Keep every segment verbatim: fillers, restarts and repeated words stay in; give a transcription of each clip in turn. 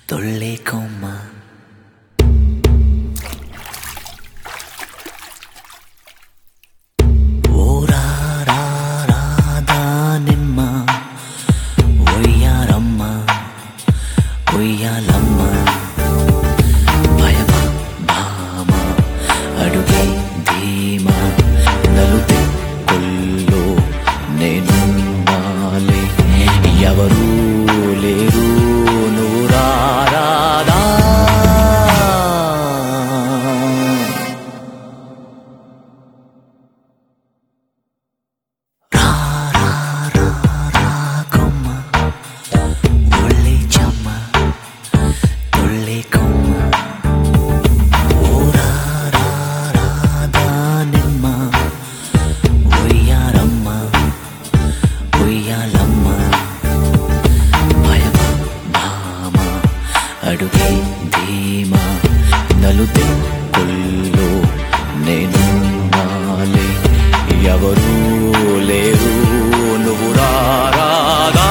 తొళ్ళే కొమ్మ ఓరారారాధానిమ్మ ఒయ్యారమ్మ ఒయ్యాలమ్మ భయమా భామ అడుగే ధీమా నలుతే కొల్లో నేను నాలే ఎవరూ లేరు నువ్వు రారాదా కొమ్మ ఒళ్ళే చెమ్మ తొళ్ళే కొమ్మ ఓరారాధానిమ్మ ఒయ్యారమ్మ ఒయ్యాలమ్మ భయమా భామ అడుగే ధీమా నలుతే కొల్లో నేను నాలే ఎవరూ లేరు నువ్వు రారాదా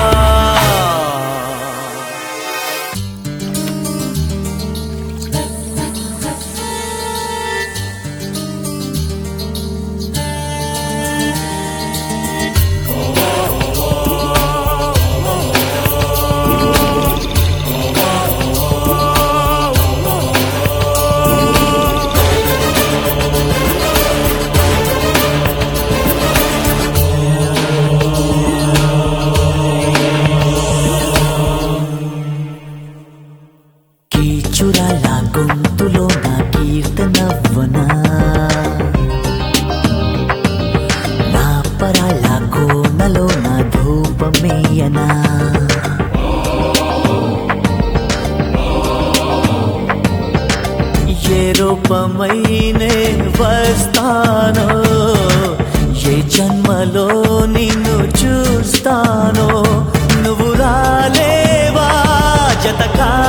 కీచురాల గొంతులో నా కీర్తనవ్వనా నా పరాల కోనలో నా ధూపమేయనా ఏ రూపమైనే వస్తానో ఏ జన్మలో నిన్ను చూస్తానో నువ్వు రాలేవా జతకా